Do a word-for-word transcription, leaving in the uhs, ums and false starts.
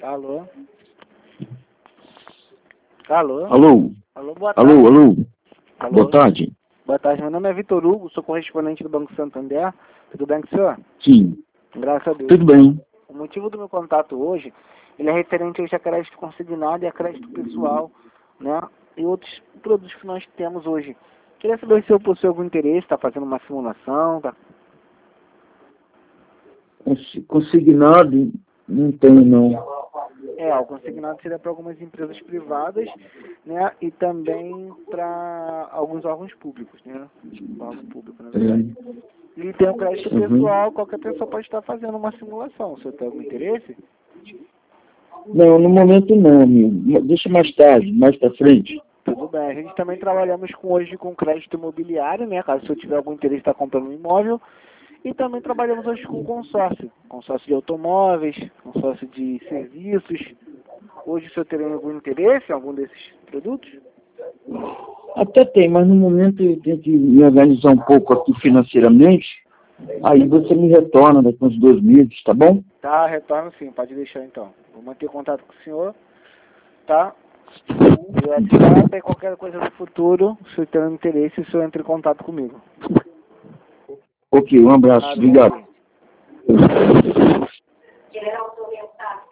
Alô? Alô? Alô? Alô, boa tarde. Alô, alô? Alô? Boa tarde. Boa tarde, meu nome é Vitor Hugo, sou correspondente do Banco Santander. Tudo bem com o senhor? Sim. Graças a Deus. Tudo bem. O motivo do meu contato hoje, ele é referente hoje a crédito consignado e a crédito pessoal, né? E outros produtos que nós temos hoje. Queria saber se eu possui algum interesse, está fazendo uma simulação, tá? Consi- Consignado, não tenho não. É, o consignado seria para algumas empresas privadas, né? E também para alguns órgãos públicos, né? Órgão público, na verdade. E tem o crédito Uhum. pessoal, qualquer pessoa pode estar fazendo uma simulação. O senhor tem algum interesse? Não, no momento não, amigo. Deixa mais tarde, mais pra frente. Tudo bem. A gente também trabalhamos com, hoje com crédito imobiliário, né? Caso o senhor tiver algum interesse em estar comprando um imóvel. E também trabalhamos hoje com consórcio. Consórcio de automóveis, consórcio de serviços. Hoje o senhor teria algum interesse em algum desses produtos? Até tem, mas no momento eu tenho que me organizar um pouco aqui financeiramente. Aí você me retorna daqui uns dois meses, tá bom? Tá, retorno sim, pode deixar então. Vou manter contato com o senhor, tá? E o WhatsApp e qualquer coisa no futuro, se o senhor tem interesse, o senhor entra em contato comigo. Ok, um abraço. Obrigado, bom Obrigado. dia.